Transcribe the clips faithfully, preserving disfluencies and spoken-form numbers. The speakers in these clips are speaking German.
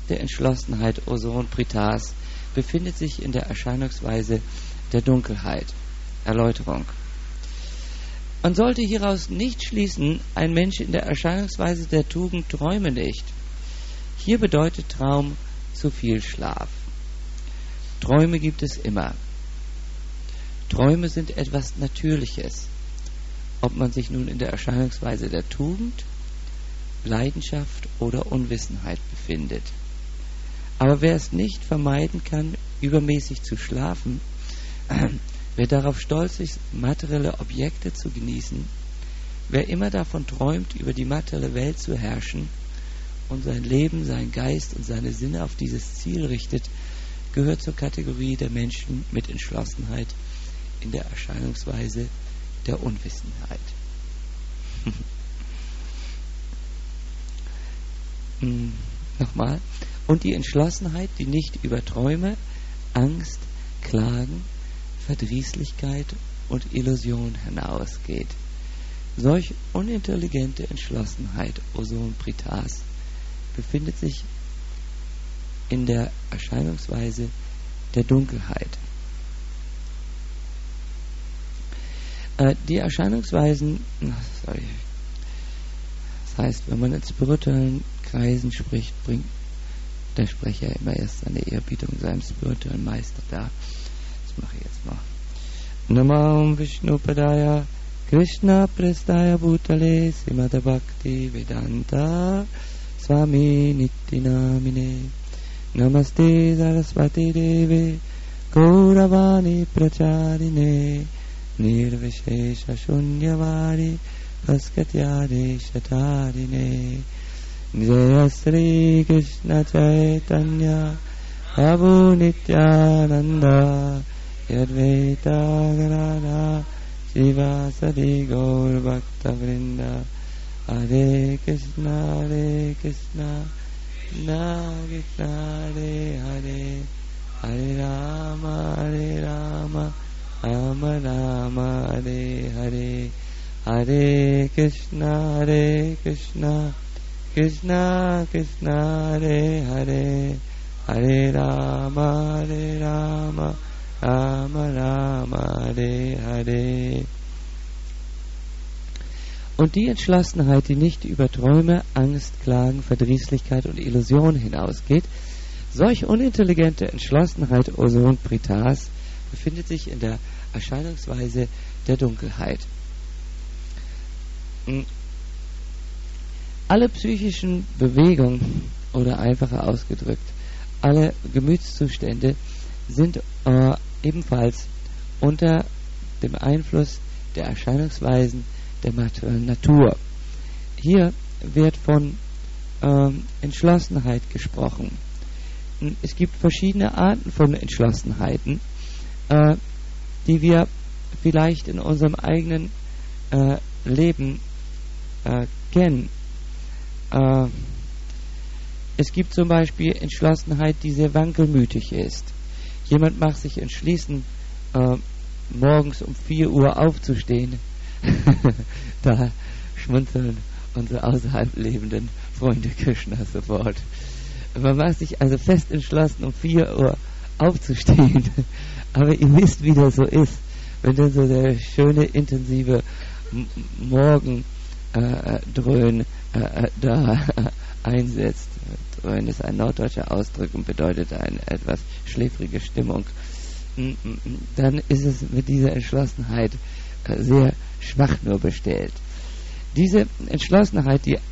intelligente Entschlossenheit Ozoon Pritas befindet sich in der Erscheinungsweise der Dunkelheit. Erläuterung. Man sollte hieraus nicht schließen, ein Mensch in der Erscheinungsweise der Tugend träume nicht. Hier bedeutet Traum zu viel Schlaf. Träume gibt es immer. Träume sind etwas Natürliches. Ob man sich nun in der Erscheinungsweise der Tugend, Leidenschaft oder Unwissenheit befindet. Aber wer es nicht vermeiden kann, übermäßig zu schlafen, wer darauf stolz ist, materielle Objekte zu genießen, wer immer davon träumt, über die materielle Welt zu herrschen und sein Leben, seinen Geist und seine Sinne auf dieses Ziel richtet, gehört zur Kategorie der Menschen mit Entschlossenheit in der Erscheinungsweise der Unwissenheit. hm, Nochmal. Und die Entschlossenheit, die nicht über Träume, Angst, Klagen, Verdrießlichkeit und Illusion hinausgeht. Solch unintelligente Entschlossenheit, Ozoon Pritas, befindet sich in der Erscheinungsweise der Dunkelheit. Äh, die Erscheinungsweisen, sorry, das heißt, wenn man in spirituellen Kreisen spricht, bringt der Sprecher immer erst seine Ehrerbietung seinem spirituellen Meister dar. Das mache ich jetzt mal. Namam Vishnupadaya Krishna Prestaya Bhutale Srimad Bhakti Vedanta Swami Nittinamine Namaste Saraswati Deve Gauravani Pracharine Nirvishesha Shunyavari Paskatyade Shatarine Jaya Sri Krishna Chaitanya Prabhu Nityananda Yadvaita Gadadha Shivasadi Gaur Bhakta Vrinda Hare Krishna Hare Krishna Krishna Krishna Hare Hare Hare Rama Hare Rama Rama Rama Hare Hare Hare Krishna Hare Krishna Krishna Krishna Hare Hare Hare Rama Hare Rama Rama Rama Hare Hare. Und die Entschlossenheit, die nicht über Träume, Angst, Klagen, Verdrießlichkeit und Illusion hinausgeht, solch unintelligente Entschlossenheit Ozoon Pritas befindet sich in der Erscheinungsweise der Dunkelheit. Alle psychischen Bewegungen, oder einfacher ausgedrückt, alle Gemütszustände sind äh, ebenfalls unter dem Einfluss der Erscheinungsweisen der materiellen Natur. Hier wird von ähm, Entschlossenheit gesprochen. Es gibt verschiedene Arten von Entschlossenheiten, äh, die wir vielleicht in unserem eigenen äh, Leben äh, kennen. Äh, es gibt zum Beispiel Entschlossenheit, die sehr wankelmütig ist. Jemand mag sich entschließen, äh, morgens um vier Uhr aufzustehen. Da schmunzeln unsere außerhalb lebenden Freunde Krishna sofort. Man mag sich also fest entschlossen, um vier Uhr aufzustehen. Aber ihr wisst, wie das so ist, wenn dann so der schöne, intensive M- Morgendröhn äh, äh, da äh, einsetzt. Dröhn ist ein norddeutscher Ausdruck und bedeutet eine etwas schläfrige Stimmung. Dann ist es mit dieser Entschlossenheit äh, sehr schwach nur bestellt. Diese Entschlossenheit, die,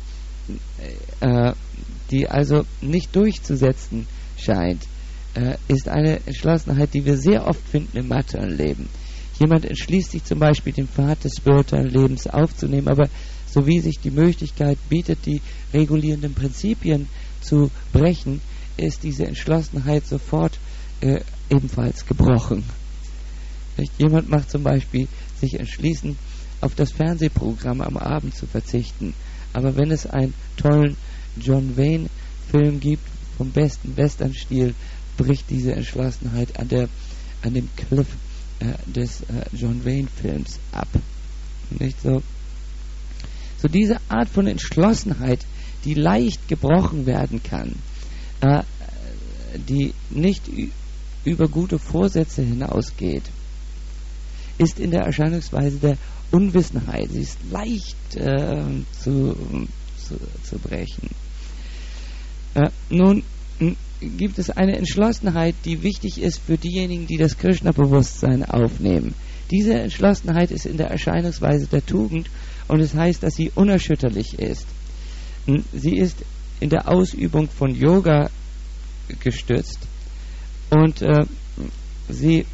äh, die also nicht durchzusetzen scheint, äh, ist eine Entschlossenheit, die wir sehr oft finden im materiellen Leben. Jemand entschließt sich zum Beispiel, den Pfad des spirituellen Lebens aufzunehmen, aber so wie sich die Möglichkeit bietet, die regulierenden Prinzipien zu brechen, ist diese Entschlossenheit sofort äh, ebenfalls gebrochen. Nicht? Jemand macht zum Beispiel sich entschließen, auf das Fernsehprogramm am Abend zu verzichten. Aber wenn es einen tollen John Wayne-Film gibt, vom besten Western-Stil, bricht diese Entschlossenheit an, der, an dem Cliff äh, des äh, John Wayne-Films ab. Nicht so? So diese Art von Entschlossenheit, die leicht gebrochen werden kann, äh, die nicht über gute Vorsätze hinausgeht, ist in der Erscheinungsweise der Unwissenheit. Sie ist leicht äh, zu, zu, zu brechen. Äh, nun gibt es eine Entschlossenheit, die wichtig ist für diejenigen, die das Krishna-Bewusstsein aufnehmen. Diese Entschlossenheit ist in der Erscheinungsweise der Tugend und es heißt, dass sie unerschütterlich ist. Sie ist in der Ausübung von Yoga gestützt und äh, sie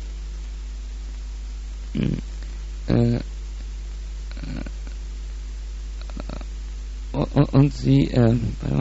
äh, und, und sie äh,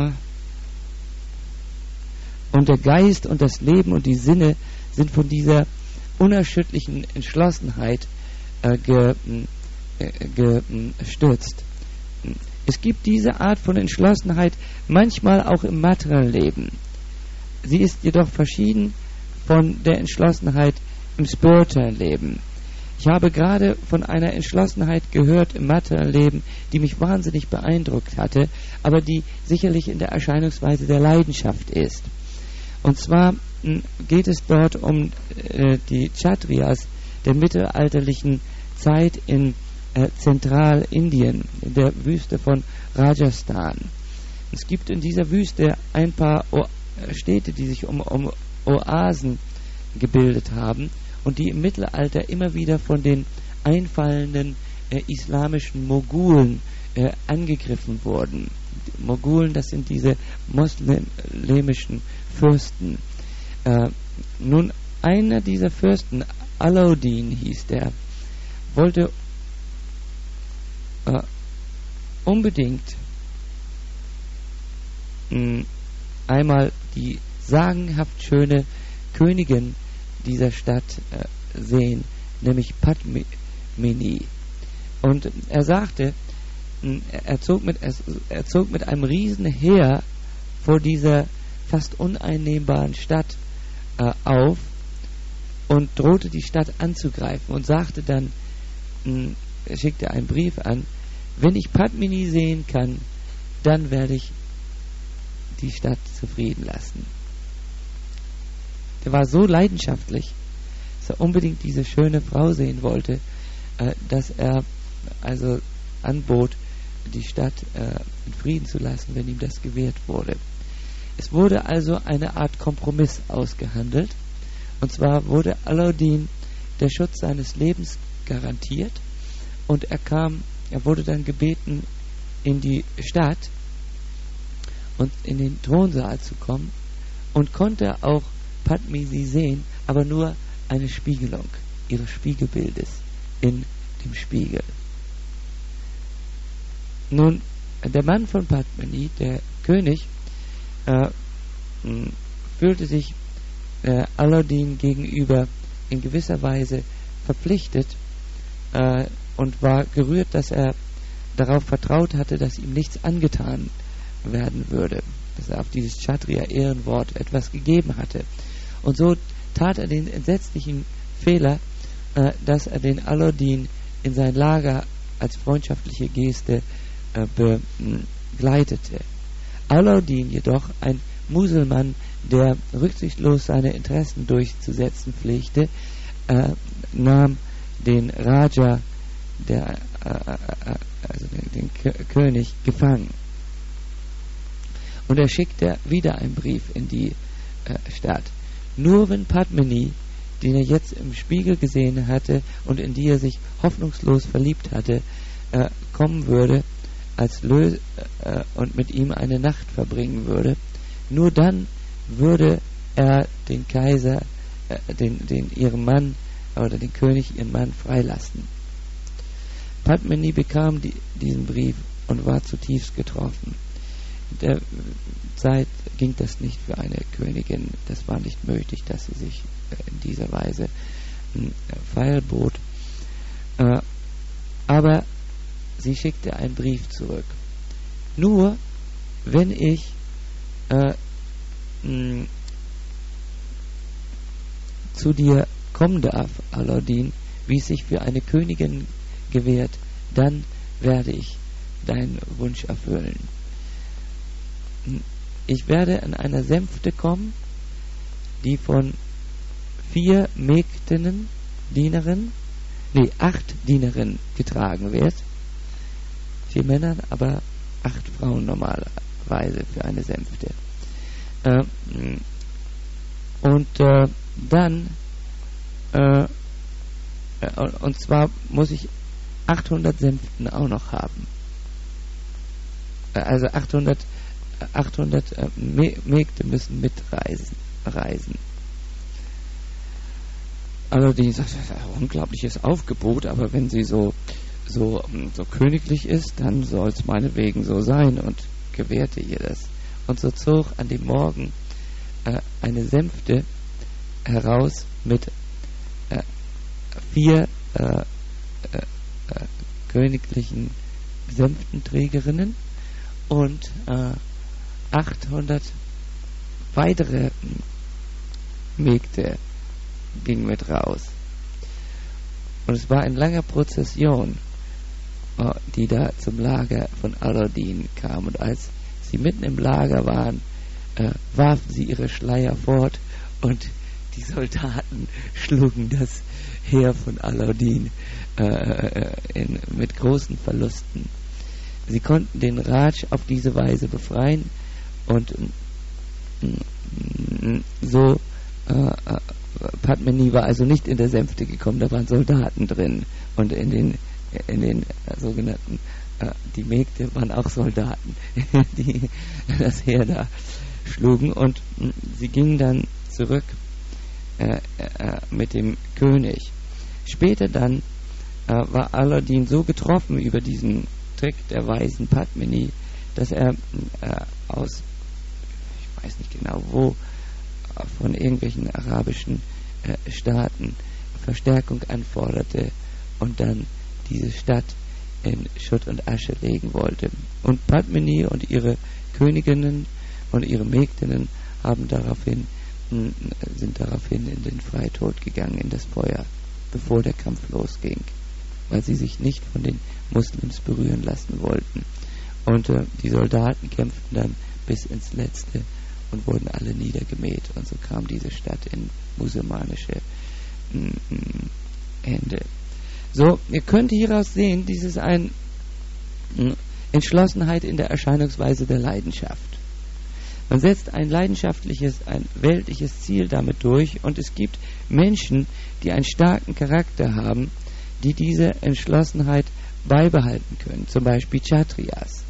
und der Geist und das Leben und die Sinne sind von dieser unerschütterlichen Entschlossenheit äh, ge, äh, gestützt. Es gibt diese Art von Entschlossenheit manchmal auch im materiellen Leben. Sie ist jedoch verschieden von der Entschlossenheit im spirituellen Leben. Ich habe gerade von einer Entschlossenheit gehört im materiellen Leben, die mich wahnsinnig beeindruckt hatte, aber die sicherlich in der Erscheinungsweise der Leidenschaft ist. Und zwar mh, geht es dort um äh, die Kshatriyas der mittelalterlichen Zeit in äh, Zentralindien, in der Wüste von Rajasthan. Es gibt in dieser Wüste ein paar o- Städte, die sich um, um Oasen gebildet haben und die im Mittelalter immer wieder von den einfallenden äh, islamischen Mogulen äh, angegriffen wurden. Die Mogulen, das sind diese moslemischen Fürsten. Äh, nun, einer dieser Fürsten, Alauddin hieß der, wollte äh, unbedingt mh, einmal die sagenhaft schöne Königin dieser Stadt äh, sehen, nämlich Padmini. Und er sagte, mh, er, zog mit, er, er zog mit einem riesen Heer vor dieser fast uneinnehmbaren Stadt äh, auf und drohte die Stadt anzugreifen und sagte dann, mh, er schickte einen Brief an, wenn ich Padmini sehen kann, dann werde ich die Stadt zufrieden lassen. Er war so leidenschaftlich, dass er unbedingt diese schöne Frau sehen wollte, äh, dass er also anbot, die Stadt äh, in Frieden zu lassen, wenn ihm das gewährt wurde. Es wurde also eine Art Kompromiss ausgehandelt, und zwar wurde Alauddin der Schutz seines Lebens garantiert und er kam, er wurde dann gebeten, in die Stadt und in den Thronsaal zu kommen und konnte auch Padmini sehen, aber nur eine Spiegelung ihres Spiegelbildes in dem Spiegel. Nun, der Mann von Padmini, der König, äh, mh, fühlte sich äh, Alauddin gegenüber in gewisser Weise verpflichtet äh, und war gerührt, dass er darauf vertraut hatte, dass ihm nichts angetan werden würde, dass er auf dieses Kshatriya-Ehrenwort etwas gegeben hatte. Und so tat er den entsetzlichen Fehler, äh, dass er den Alauddin in sein Lager als freundschaftliche Geste äh, begleitete. Alauddin jedoch, ein Muselmann, der rücksichtslos seine Interessen durchzusetzen pflegte, äh, nahm den Raja, der, äh, äh, also den, den K- König, gefangen. Und er schickte wieder einen Brief in die äh, Stadt. Nur wenn Padmini, den er jetzt im Spiegel gesehen hatte und in die er sich hoffnungslos verliebt hatte, äh, kommen würde als Lö- äh, und mit ihm eine Nacht verbringen würde, nur dann würde er den Kaiser, äh, den, den ihren Mann oder den König, ihren Mann freilassen. Padmini bekam die, diesen Brief und war zutiefst getroffen. In der Zeit ging das nicht für eine Königin, das war nicht möglich, dass sie sich in dieser Weise feilbot. Äh, aber sie schickte einen Brief zurück. Nur wenn ich äh, mh, zu dir kommen darf, Alauddin, wie es sich für eine Königin gewährt, dann werde ich deinen Wunsch erfüllen. ich werde an einer Sänfte kommen, die von vier Mägdinnen, Dienerinnen, nee, acht Dienerinnen getragen wird. Vier Männern, aber acht Frauen normalerweise für eine Sänfte. Äh, und äh, dann, äh, und zwar muss ich achthundert Sänften auch noch haben. Also achthundert, achthundert äh, Mägde müssen mitreisen. Reisen. Allerdings, das ist ein unglaubliches Aufgebot, aber wenn sie so, so, so königlich ist, dann soll es meinetwegen so sein, und gewährte ihr das. Und so zog an dem Morgen äh, eine Sänfte heraus mit äh, vier äh, äh, äh, königlichen Sänftenträgerinnen und äh, achthundert weitere Mägde gingen mit raus. Und es war eine lange Prozession, äh, die da zum Lager von Aladdin kam. Und als sie mitten im Lager waren, äh, warfen sie ihre Schleier fort, und die Soldaten schlugen das Heer von Aladdin äh, in, mit großen Verlusten. Sie konnten den Raj auf diese Weise befreien, und so äh, Padmini war also nicht in der Sänfte gekommen, da waren Soldaten drin, und in den in den äh, sogenannten äh, die Mägde waren auch Soldaten, die das Heer da schlugen, und mh, sie gingen dann zurück äh, äh, mit dem König. Später dann äh, war Aladdin so getroffen über diesen Trick der weisen Padmini, dass er äh, aus, ich weiß nicht genau wo, von irgendwelchen arabischen äh, Staaten Verstärkung anforderte und dann diese Stadt in Schutt und Asche legen wollte. Und Padmini und ihre Königinnen und ihre Mägdinnen haben daraufhin, mh, sind daraufhin in den Freitod gegangen, in das Feuer, bevor der Kampf losging, weil sie sich nicht von den Muslims berühren lassen wollten. Und äh, die Soldaten kämpften dann bis ins Letzte und wurden alle niedergemäht. Und so kam diese Stadt in musulmanische mm, Hände. So, ihr könnt hieraus sehen, dies ist eine mm, Entschlossenheit in der Erscheinungsweise der Leidenschaft. Man setzt ein leidenschaftliches, ein weltliches Ziel damit durch, und es gibt Menschen, die einen starken Charakter haben, die diese Entschlossenheit beibehalten können, zum Beispiel Kshatriyas.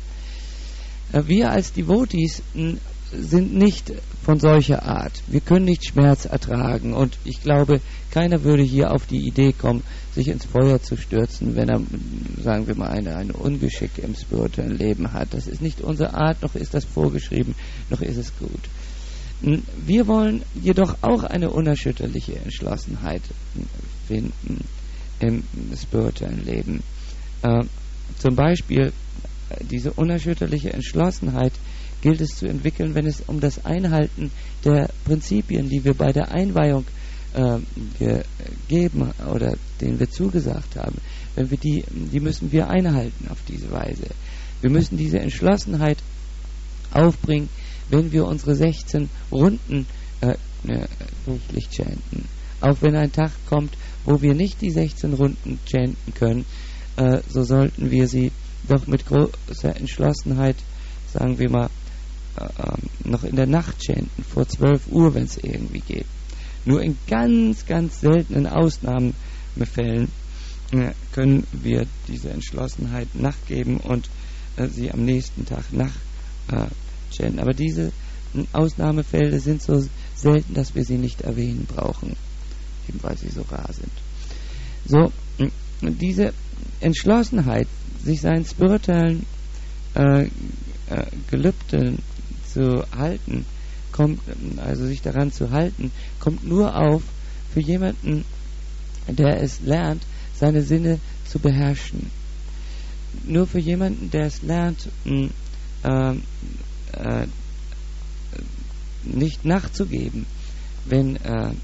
Wir als Devotees sind nicht von solcher Art. Wir können nicht Schmerz ertragen, und ich glaube, keiner würde hier auf die Idee kommen, sich ins Feuer zu stürzen, wenn er, sagen wir mal, eine, eine Ungeschick im spirituellen Leben hat. Das ist nicht unsere Art, noch ist das vorgeschrieben, noch ist es gut. Wir wollen jedoch auch eine unerschütterliche Entschlossenheit finden im spirituellen Leben. Äh, zum Beispiel diese unerschütterliche Entschlossenheit gilt es zu entwickeln, wenn es um das Einhalten der Prinzipien, die wir bei der Einweihung äh, gegeben oder denen wir zugesagt haben, wenn wir die, die müssen wir einhalten auf diese Weise. Wir müssen diese Entschlossenheit aufbringen, wenn wir unsere sechzehn Runden äh, friedlich chanten. Auch wenn ein Tag kommt, wo wir nicht die sechzehn Runden chanten können, äh, so sollten wir sie doch mit großer Entschlossenheit, sagen wir mal, äh, noch in der Nacht chanten, vor zwölf Uhr, wenn es irgendwie geht. Nur in ganz, ganz seltenen Ausnahmefällen äh, können wir diese Entschlossenheit nachgeben und äh, sie am nächsten Tag nach äh, chanten. Aber diese äh, Ausnahmefälle sind so selten, dass wir sie nicht erwähnen brauchen, eben weil sie so rar sind. So, äh, diese Entschlossenheit, sich seinen spirituellen äh, äh, Gelübden zu halten, kommt, also sich daran zu halten, kommt nur auf für jemanden, der es lernt, seine Sinne zu beherrschen. Nur für jemanden, der es lernt, äh, äh, nicht nachzugeben, wenn äh, äh,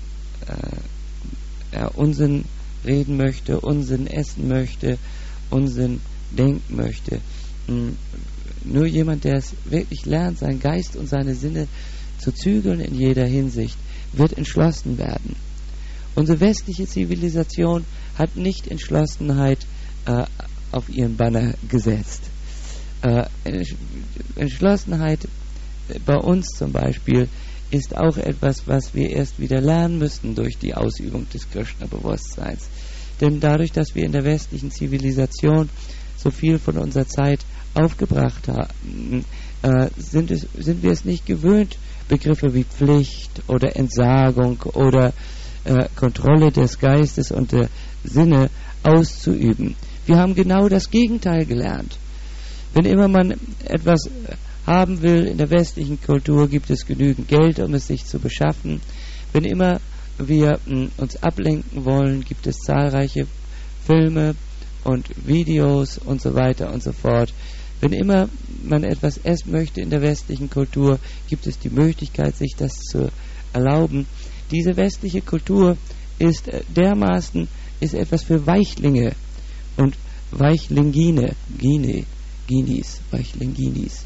er Unsinn reden möchte, Unsinn essen möchte, Unsinn denken möchte. nur jemand, der es wirklich lernt, seinen Geist und seine Sinne zu zügeln in jeder Hinsicht, wird entschlossen werden. Unsere westliche Zivilisation hat nicht Entschlossenheit äh, auf ihren Banner gesetzt. Äh, Entschlossenheit bei uns zum Beispiel ist auch etwas, was wir erst wieder lernen müssten durch die Ausübung des Krishna-Bewusstseins. Denn dadurch, dass wir in der westlichen Zivilisation so viel von unserer Zeit aufgebracht haben, äh, sind, es, sind wir es nicht gewöhnt, Begriffe wie Pflicht oder Entsagung oder äh, Kontrolle des Geistes und der Sinne auszuüben. Wir haben genau das Gegenteil gelernt. Wenn immer man etwas haben will in der westlichen Kultur, gibt es genügend Geld, um es sich zu beschaffen. Wenn immer wir mh, uns ablenken wollen, gibt es zahlreiche Filme und Videos und so weiter und so fort. Wenn immer man etwas essen möchte in der westlichen Kultur, gibt es die Möglichkeit, sich das zu erlauben. Diese westliche Kultur ist dermaßen ist etwas für Weichlinge und Weichlingine, Gine, Ginis, Weichlinginis.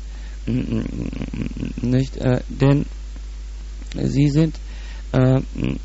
Nicht, äh, denn sie sind äh,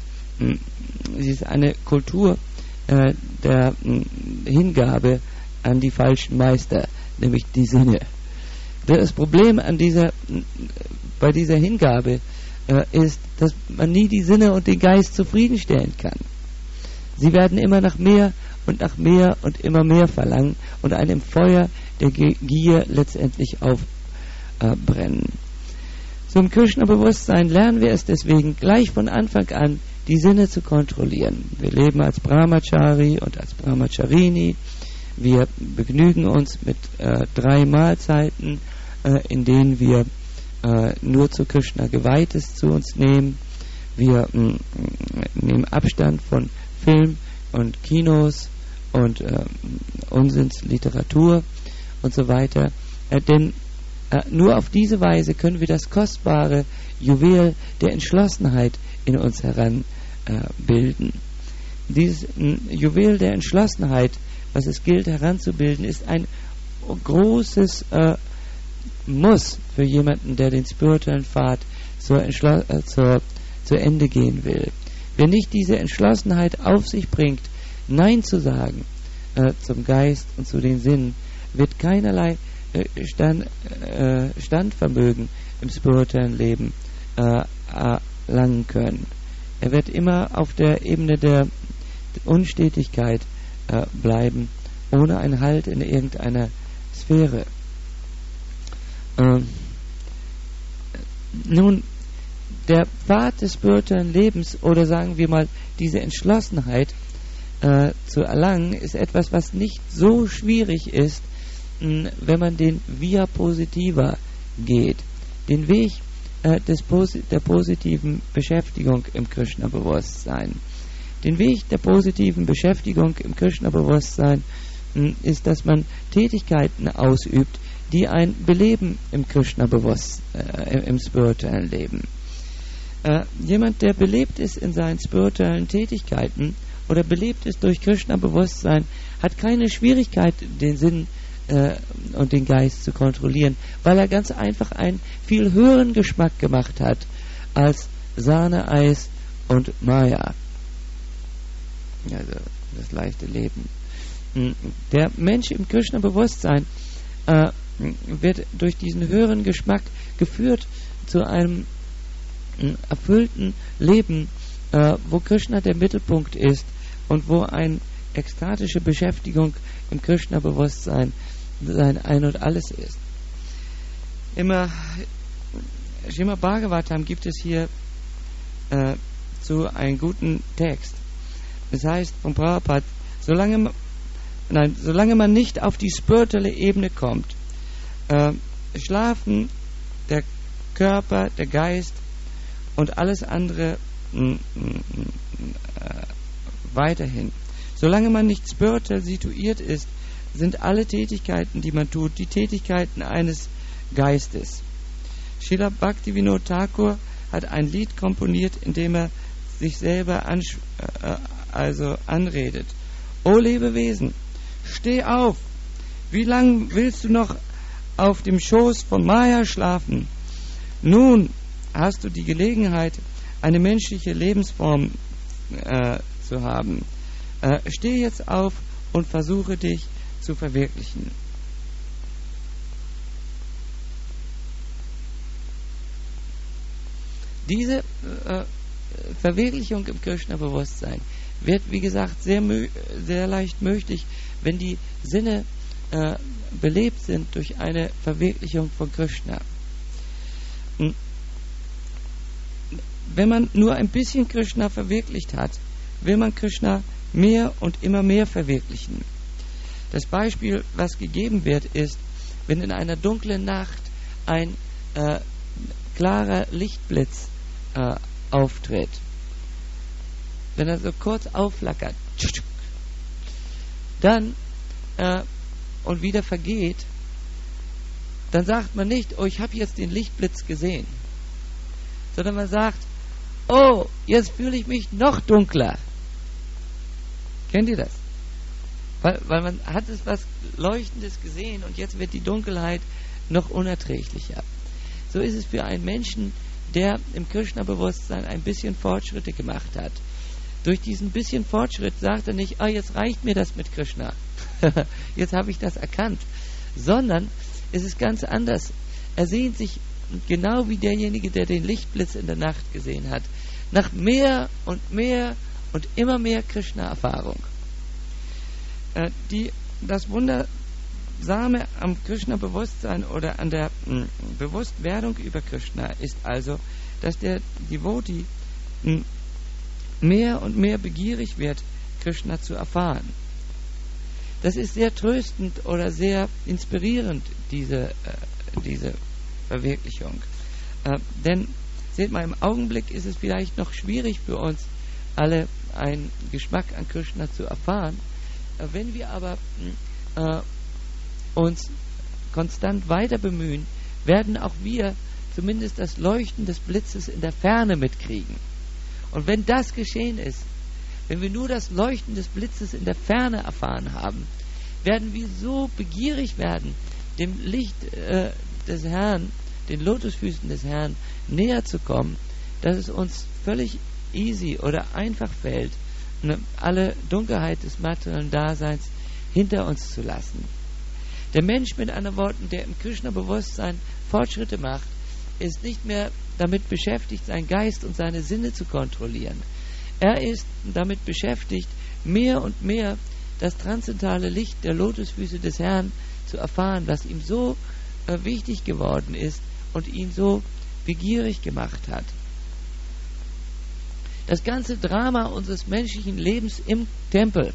sie ist eine Kultur äh, der äh, Hingabe an die falschen Meister, nämlich die Sinne. Das Problem an dieser bei dieser Hingabe äh, ist, dass man nie die Sinne und den Geist zufriedenstellen kann. Sie werden immer nach mehr und nach mehr und immer mehr verlangen und einem Feuer der Gier letztendlich aufbrennen. Zum Krishna-Bewusstsein lernen wir es deswegen gleich von Anfang an, die Sinne zu kontrollieren. Wir leben als Brahmachari und als Brahmacharini. Wir begnügen uns mit äh, drei Mahlzeiten, äh, in denen wir äh, nur zu Krishna Geweihtes zu uns nehmen. Wir mh, nehmen Abstand von Film und Kinos und äh, Unsinnsliteratur und so weiter. Äh, denn äh, nur auf diese Weise können wir das kostbare Juwel der Entschlossenheit in uns heranbilden. Äh, Dieses mh, Juwel der Entschlossenheit, was es gilt heranzubilden, ist ein großes äh, Muss für jemanden, der den spirituellen Pfad zur, Entschlo- äh, zur, zu Ende gehen will. Wer nicht diese Entschlossenheit auf sich bringt, Nein zu sagen äh, zum Geist und zu den Sinnen, wird keinerlei äh, Stand, äh, Standvermögen im spirituellen Leben äh, erlangen können. Er wird immer auf der Ebene der Unstetigkeit äh, bleiben, ohne einen Halt in irgendeiner Sphäre. Ähm, nun, der Pfad des spirituellen Lebens, oder sagen wir mal, diese Entschlossenheit äh, zu erlangen, ist etwas, was nicht so schwierig ist, mh, wenn man den Via Positiva geht. Den Weg äh, des Posi- der positiven Beschäftigung im Krishna-Bewusstsein. Den Weg der positiven Beschäftigung im Krishna-Bewusstsein mh, ist, dass man Tätigkeiten ausübt, die ein beleben im Krishna-Bewusstsein, äh, im spirituellen Leben. Äh, jemand, der belebt ist in seinen spirituellen Tätigkeiten oder belebt ist durch Krishna-Bewusstsein, hat keine Schwierigkeit, den Sinn äh, und den Geist zu kontrollieren, weil er ganz einfach einen viel höheren Geschmack gemacht hat als Sahne, Eis und Maya. Also das leichte Leben. Der Mensch im Krishna-Bewusstsein äh, wird durch diesen höheren Geschmack geführt zu einem erfüllten Leben, äh, wo Krishna der Mittelpunkt ist und wo eine ekstatische Beschäftigung im Krishna-Bewusstsein sein Ein und Alles ist. Im Srimad Bhagavatam gibt es hier äh, zu einen guten Text. Das heißt von Prabhupada, solange man, nein, solange man nicht auf die spirituelle Ebene kommt, äh, schlafen der Körper, der Geist und alles andere mh, mh, äh, weiterhin. Solange man nicht spirituell situiert ist, sind alle Tätigkeiten, die man tut, die Tätigkeiten eines Geistes. Srila Bhaktivinoda Thakur hat ein Lied komponiert, in dem er sich selber ansch- äh, also anredet. O Lebewesen, steh auf! Wie lange willst du noch auf dem Schoß von Maya schlafen. Nun hast du die Gelegenheit, eine menschliche Lebensform äh, zu haben. Äh, steh jetzt auf und versuche dich zu verwirklichen. Diese äh, Verwirklichung im Krishna-Bewusstsein wird, wie gesagt, sehr, mö- sehr leicht möglich, wenn die Sinne äh, belebt sind durch eine Verwirklichung von Krishna. Wenn man nur ein bisschen Krishna verwirklicht hat, will man Krishna mehr und immer mehr verwirklichen. Das Beispiel, was gegeben wird, ist, wenn in einer dunklen Nacht ein äh, klarer Lichtblitz äh, auftritt. Wenn er so kurz aufflackert, dann äh, und wieder vergeht, dann sagt man nicht, oh, ich habe jetzt den Lichtblitz gesehen, sondern man sagt, oh, jetzt fühle ich mich noch dunkler. Kennt ihr das? Weil, weil man hat es was Leuchtendes gesehen und jetzt wird die Dunkelheit noch unerträglicher. So ist es für einen Menschen, der im Krishna-Bewusstsein ein bisschen Fortschritte gemacht hat. Durch diesen bisschen Fortschritt sagt er nicht, ah, jetzt reicht mir das mit Krishna. Jetzt habe ich das erkannt. Sondern es ist ganz anders. Er sehnt sich, genau wie derjenige, der den Lichtblitz in der Nacht gesehen hat, nach mehr und mehr und immer mehr Krishna-Erfahrung. Äh, die, das Wundersame am Krishna-Bewusstsein oder an der mh, Bewusstwerdung über Krishna ist also, dass der Devotee mh, mehr und mehr begierig wird, Krishna zu erfahren. Das ist sehr tröstend oder sehr inspirierend, diese, äh, diese Verwirklichung. Äh, denn, seht mal, im Augenblick ist es vielleicht noch schwierig für uns, alle einen Geschmack an Krishna zu erfahren. Äh, wenn wir aber äh, uns konstant weiter bemühen, werden auch wir zumindest das Leuchten des Blitzes in der Ferne mitkriegen. Und wenn das geschehen ist, wenn wir nur das Leuchten des Blitzes in der Ferne erfahren haben, werden wir so begierig werden, dem Licht äh, des Herrn, den Lotusfüßen des Herrn näher zu kommen, dass es uns völlig easy oder einfach fällt, ne, alle Dunkelheit des materiellen Daseins hinter uns zu lassen. Der Mensch, mit anderen Worten, der im Krishna-Bewusstsein Fortschritte macht, ist nicht mehr damit beschäftigt, seinen Geist und seine Sinne zu kontrollieren. Er ist damit beschäftigt, mehr und mehr das transzendentale Licht der Lotusfüße des Herrn zu erfahren, was ihm so äh, wichtig geworden ist und ihn so begierig gemacht hat. Das ganze Drama unseres menschlichen Lebens im Tempel.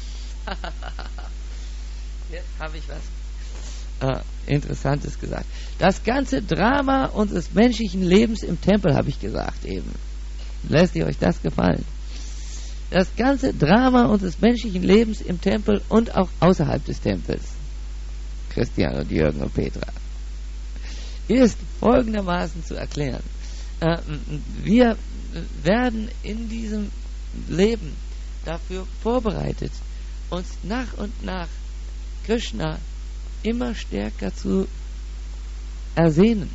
Jetzt habe ich was äh, Interessantes gesagt. Das ganze Drama unseres menschlichen Lebens im Tempel, habe ich gesagt eben. Lässt ihr euch das gefallen? Das ganze Drama unseres menschlichen Lebens im Tempel und auch außerhalb des Tempels, Christian und Jürgen und Petra, ist folgendermaßen zu erklären. Äh, wir werden in diesem Leben dafür vorbereitet, uns nach und nach Krishna immer stärker zu ersehnen.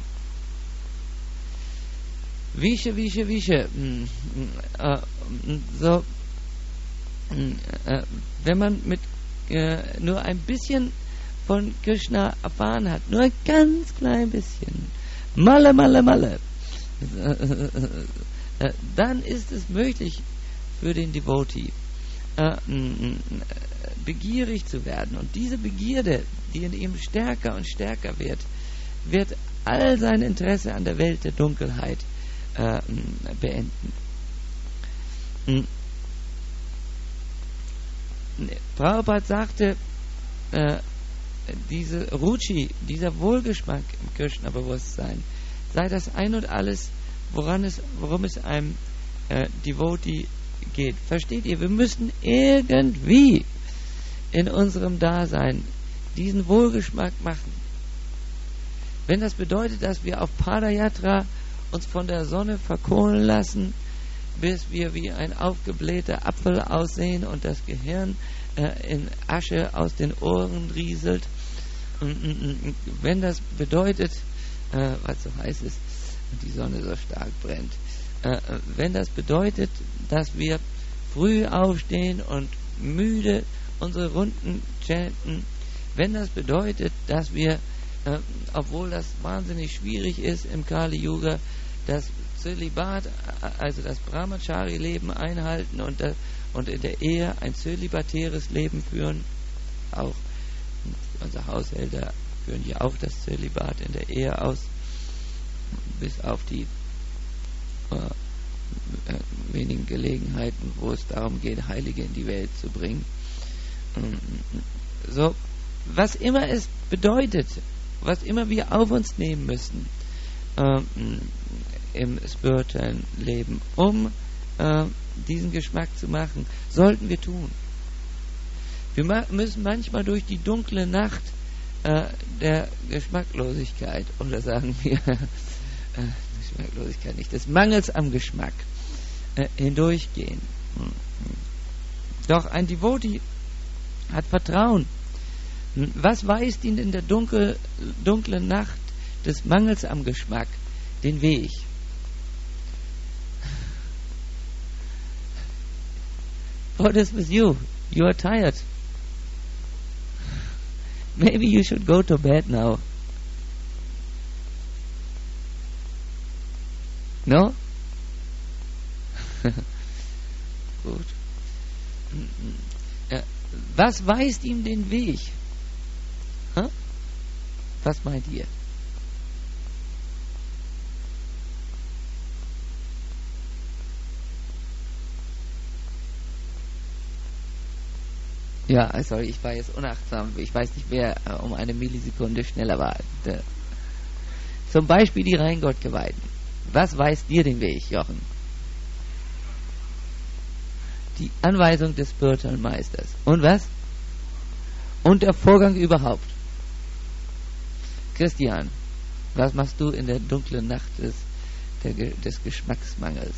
Wische, wische, wische. Äh, so, äh, wenn man mit äh, nur ein bisschen von Krishna erfahren hat, nur ein ganz klein bisschen, Malle, Malle, Malle, äh, dann ist es möglich für den Devotee, äh, begierig zu werden. Und diese Begierde, die in ihm stärker und stärker wird, wird all sein Interesse an der Welt der Dunkelheit äh, beenden. Prabhupada sagte, äh, diese Ruchi, dieser Wohlgeschmack im Krishna-Bewusstsein, sei das ein und alles, woran es, worum es einem äh, Devotee geht. Versteht ihr? Wir müssen irgendwie in unserem Dasein diesen Wohlgeschmack machen. Wenn das bedeutet, dass wir auf Padayatra uns von der Sonne verkohlen lassen, bis wir wie ein aufgeblähter Apfel aussehen und das Gehirn äh, in Asche aus den Ohren rieselt wenn das bedeutet, äh, was so heiß ist und die Sonne so stark brennt, äh, wenn das bedeutet, dass wir früh aufstehen und müde unsere Runden chanten, wenn das bedeutet, dass wir, äh, obwohl das wahnsinnig schwierig ist im Kali Yuga, das Zölibat, also das Brahmachari-Leben einhalten und, äh, und in der Ehe ein zölibatäres Leben führen, auch unsere Haushälter führen ja auch das Zölibat in der Ehe aus, bis auf die äh, äh, wenigen Gelegenheiten, wo es darum geht, Heilige in die Welt zu bringen. So, was immer es bedeutet, was immer wir auf uns nehmen müssen äh, im spirituellen Leben, um äh, diesen Geschmack zu machen, sollten wir tun. Wir ma- müssen manchmal durch die dunkle Nacht äh, der Geschmacklosigkeit, oder sagen wir äh, Geschmacklosigkeit nicht, des Mangels am Geschmack äh, hindurchgehen. Doch ein Devotee hat Vertrauen. Was weist ihn in der dunkel, dunklen Nacht des Mangels am Geschmack den Weg? What is with you? You are tired. Maybe you should go to bed now. No? Gut. Ja, was weist ihm den Weg? Huh? Was meint ihr? Ja, sorry, ich war jetzt unachtsam. Ich weiß nicht, wer äh, um eine Millisekunde schneller war. De. Zum Beispiel die rein Gottgeweihten. Was weist dir den Weg, Jochen? Die Anweisung des spirituellen Meisters. Und was? Und der Vorgang überhaupt. Christian, was machst du in der dunklen Nacht des, der, des Geschmacksmangels?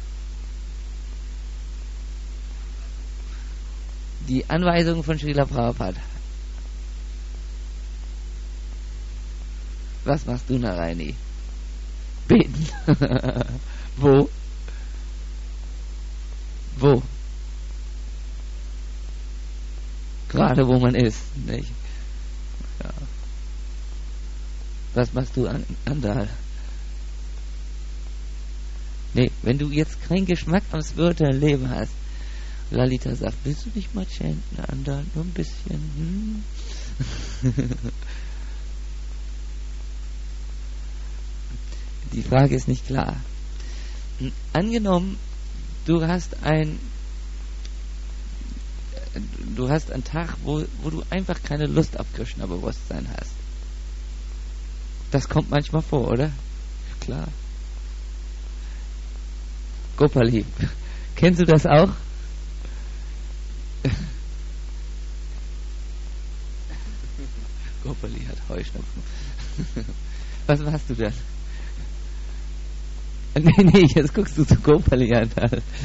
Die Anweisung von Srila Prabhupada. Was machst du, Narayani? Beten. Wo? Wo? Gerade wo man ist, nicht? Ja. Was machst du, an Andal? Nee, wenn du jetzt keinen Geschmack am spirituellen Leben hast, Lalita sagt, willst du nicht mal chanten, Andal? Nur ein bisschen, hm? Die Frage ist nicht klar. Angenommen, du hast ein du hast einen Tag, wo, wo du einfach keine Lust auf Krishna-Bewusstsein hast. Das kommt manchmal vor, oder? Klar. Gopali, kennst du das auch? Gopali hat Heuschnupfen. Was machst du denn? Nee, nee, jetzt guckst du zu Gopali an.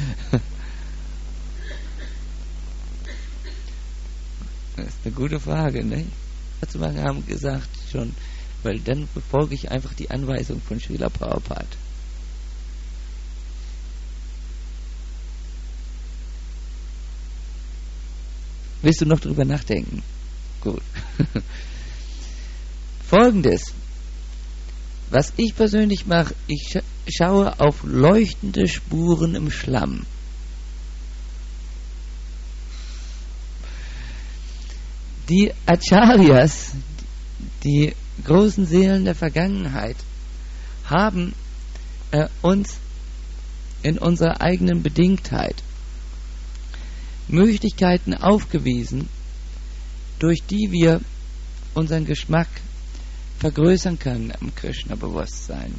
Das ist eine gute Frage, ne? Dazu haben gesagt schon, weil dann befolge ich einfach die Anweisung von Srila Prabhupada. Willst du noch drüber nachdenken? Gut. Folgendes. Was ich persönlich mache, ich scha- schaue auf leuchtende Spuren im Schlamm. Die Acharyas, die großen Seelen der Vergangenheit, haben äh, uns in unserer eigenen Bedingtheit Möglichkeiten aufgewiesen, durch die wir unseren Geschmack vergrößern können im Krishna-Bewusstsein.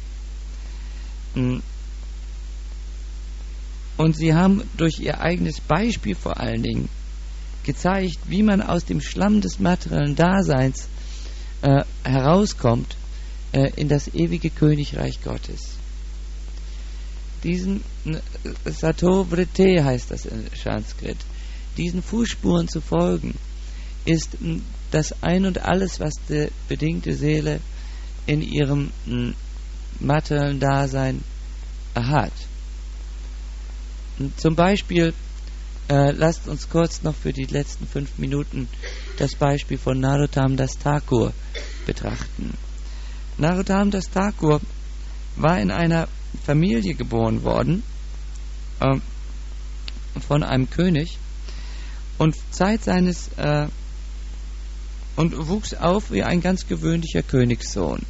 Und sie haben durch ihr eigenes Beispiel vor allen Dingen gezeigt, wie man aus dem Schlamm des materiellen Daseins äh, herauskommt äh, in das ewige Königreich Gottes. Diesen äh, Sato Vritte heißt das in Sanskrit. Diesen Fußspuren zu folgen, ist äh, das Ein und Alles, was die bedingte Seele in ihrem m, materiellen Dasein hat. Und zum Beispiel, äh, lasst uns kurz noch für die letzten fünf Minuten das Beispiel von Narottam Das Thakur betrachten. Narottam Das Thakur war in einer Familie geboren worden, äh, von einem König, und Zeit seines äh, und wuchs auf wie ein ganz gewöhnlicher Königssohn.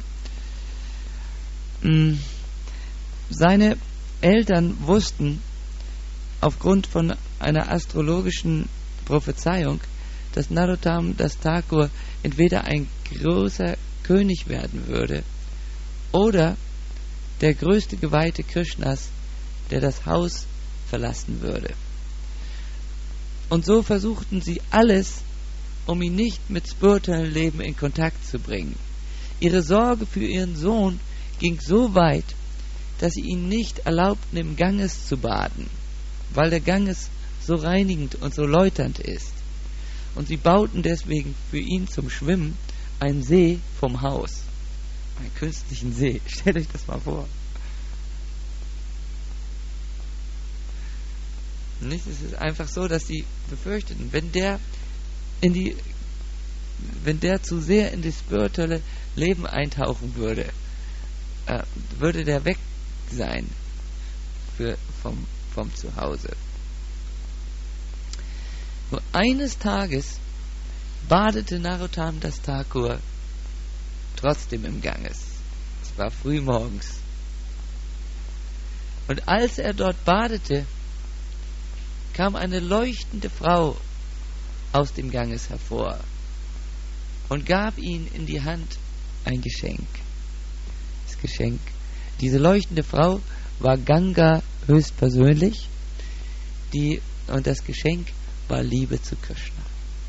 Mm, seine Eltern wussten aufgrund von einer astrologischen Prophezeiung, dass Narottam Das Thakur entweder ein großer König werden würde oder der größte Geweihte Krishnas, der das Haus verlassen würde. Und so versuchten sie alles, um ihn nicht mit spirituellem Leben in Kontakt zu bringen. Ihre Sorge für ihren Sohn ging so weit, dass sie ihn nicht erlaubten, im Ganges zu baden, weil der Ganges so reinigend und so läuternd ist. Und sie bauten deswegen für ihn zum Schwimmen einen See vom Haus. Einen künstlichen See. Stellt euch das mal vor. Nicht? Es ist einfach so, dass sie befürchteten, wenn der in die, wenn der zu sehr in das spirituelle Leben eintauchen würde, äh, würde der weg sein für, vom, vom Zuhause. Nur eines Tages badete Narottam Das Thakur trotzdem im Ganges. Es war früh morgens. Und als er dort badete, kam eine leuchtende Frau aus dem Ganges hervor und gab ihm in die Hand ein Geschenk. Das Geschenk. Diese leuchtende Frau war Ganga höchstpersönlich, die, und das Geschenk war Liebe zu Krishna.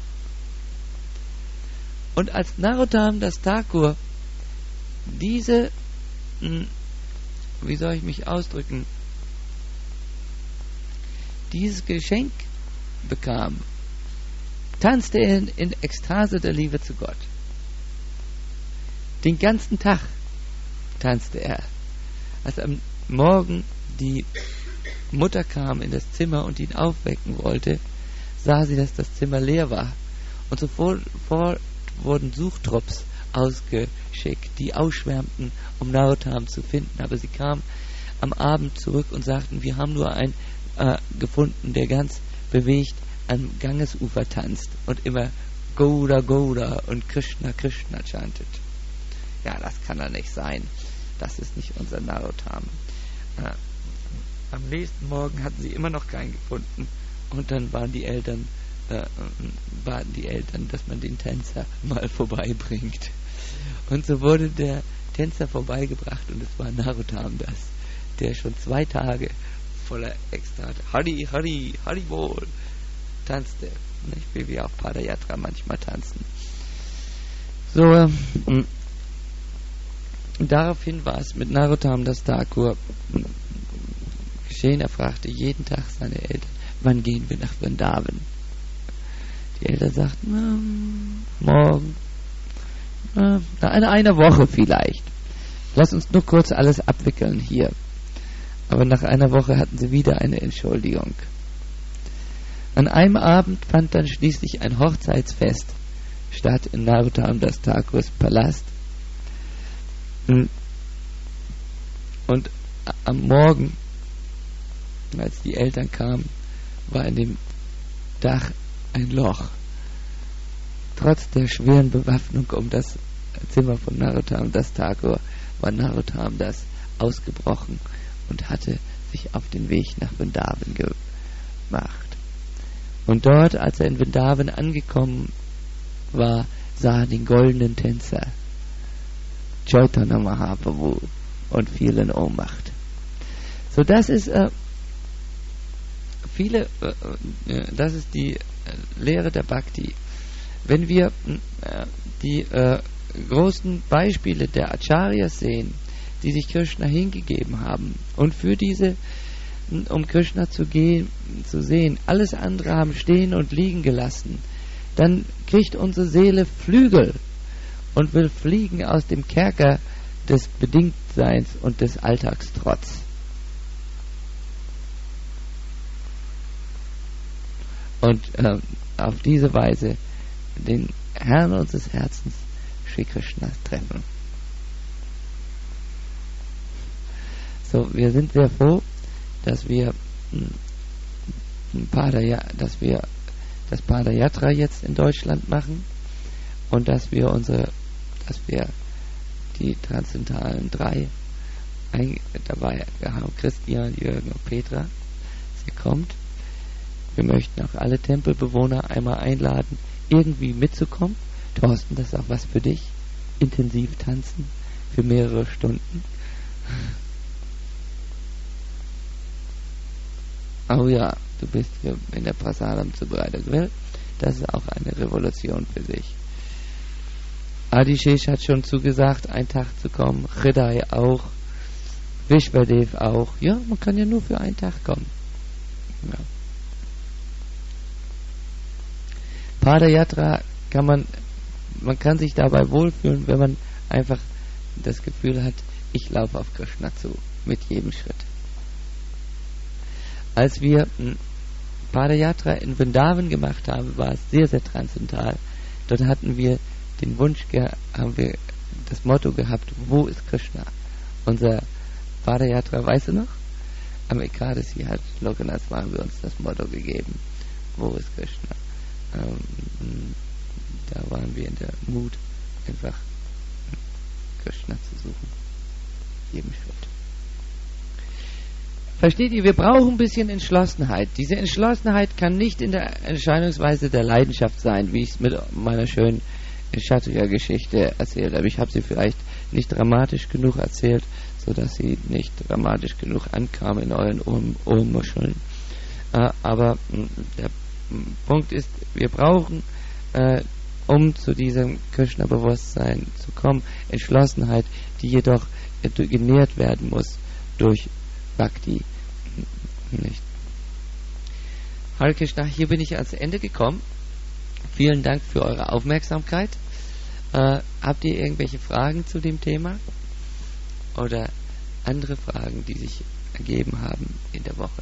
Und als Narottam Das Thakur diese, wie soll ich mich ausdrücken, dieses Geschenk bekam, tanzte er in, in Ekstase der Liebe zu Gott. Den ganzen Tag tanzte er. Als am Morgen die Mutter kam in das Zimmer und ihn aufwecken wollte, sah sie, dass das Zimmer leer war. Und sofort wurden Suchtrupps ausgeschickt, die ausschwärmten, um Narottam zu finden. Aber sie kamen am Abend zurück und sagten, wir haben nur einen äh, gefunden, der ganz bewegt am Gangesufer tanzt und immer Gouda, Gouda und Krishna, Krishna chantet. Ja, das kann doch nicht sein. Das ist nicht unser Narottam. Äh, am nächsten Morgen hatten sie immer noch keinen gefunden und dann waren die Eltern, äh, baten die Eltern, dass man den Tänzer mal vorbeibringt. Und so wurde der Tänzer vorbeigebracht und es war Narottam Das, der schon zwei Tage voller Ekstase, Hari, Hari, Haribol, tanzte. Nicht wie wir auf Padayatra manchmal tanzen. So, ähm, daraufhin war es mit Narottam Das Thakur geschehen. Er fragte jeden Tag seine Eltern, wann gehen wir nach Vrindavan? Die Eltern sagten, na, morgen, na, in einer Woche vielleicht. Lass uns nur kurz alles abwickeln hier. Aber nach einer Woche hatten sie wieder eine Entschuldigung. An einem Abend fand dann schließlich ein Hochzeitsfest statt in Narottam Das Thakurs Palast. Und am Morgen, als die Eltern kamen, war in dem Dach ein Loch. Trotz der schweren Bewaffnung um das Zimmer von Narottam Das Thakur war Narottam Das ausgebrochen und hatte sich auf den Weg nach Vrindavan gemacht. Und dort, als er in Vrindavan angekommen war, sah er den goldenen Tänzer Chaitanya Mahaprabhu und fiel in Ohnmacht. So, das ist äh, viele, äh, das ist die äh, Lehre der Bhakti. Wenn wir äh, die äh, großen Beispiele der Acharyas sehen, die sich Krishna hingegeben haben und für diese, um Krishna zu gehen, zu sehen, alles andere haben stehen und liegen gelassen, dann kriegt unsere Seele Flügel und will fliegen aus dem Kerker des Bedingtseins und des Alltagstrotz. Und ähm, auf diese Weise den Herrn unseres Herzens, Shri Krishna, treffen. So, wir sind sehr froh, dass wir ein Padaya, dass wir das Padayatra jetzt in Deutschland machen und dass wir unsere, dass wir die transzendentalen drei ein, dabei haben, Christian, Jürgen und Petra. Sie kommt. Wir möchten auch alle Tempelbewohner einmal einladen, irgendwie mitzukommen. Thorsten, das ist auch was für dich. Intensiv tanzen für mehrere Stunden. Oh ja, du bist hier in der Prasadam zubereitet. Das ist auch eine Revolution für sich. Adishesh hat schon zugesagt, einen Tag zu kommen. Hridai auch. Vishwadev auch. Ja, man kann ja nur für einen Tag kommen. Ja. Padayatra kann man, man kann sich dabei wohlfühlen, wenn man einfach das Gefühl hat, ich laufe auf Krishna zu, mit jedem Schritt. Als wir Padayatra in Vrindavan gemacht haben, war es sehr, sehr transzendental. Dort hatten wir den Wunsch, haben wir das Motto gehabt, wo ist Krishna? Unser Padayatra, weißt du noch? Am Ekadasi hat Lokanath haben wir uns das Motto gegeben, wo ist Krishna? Ähm, da waren wir in der Mut, einfach Krishna zu suchen. Jedem Schritt. Versteht ihr, wir brauchen ein bisschen Entschlossenheit. Diese Entschlossenheit kann nicht in der Erscheinungsweise der Leidenschaft sein, wie ich es mit meiner schönen Kshatriya-Geschichte erzählt habe. Ich habe sie vielleicht nicht dramatisch genug erzählt, sodass sie nicht dramatisch genug ankam in euren Ohren, Ohrmuscheln. Äh, aber mh, der Punkt ist, wir brauchen, äh, um zu diesem Krishna-Bewusstsein zu kommen, Entschlossenheit, die jedoch äh, genährt werden muss durch Bhakti. Nicht. Hare Krishna, hier bin ich ans Ende gekommen. Vielen Dank für eure Aufmerksamkeit. Äh, habt ihr irgendwelche Fragen zu dem Thema? Oder andere Fragen, die sich ergeben haben in der Woche?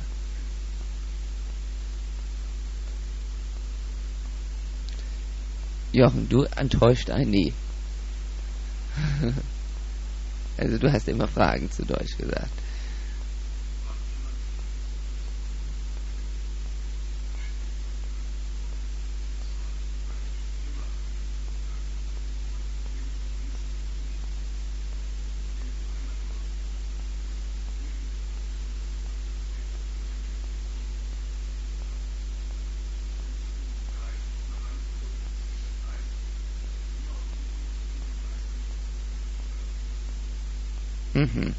Jochen, du enttäuscht einen nie. Also du hast immer Fragen zu Deutsch gesagt. Mhm.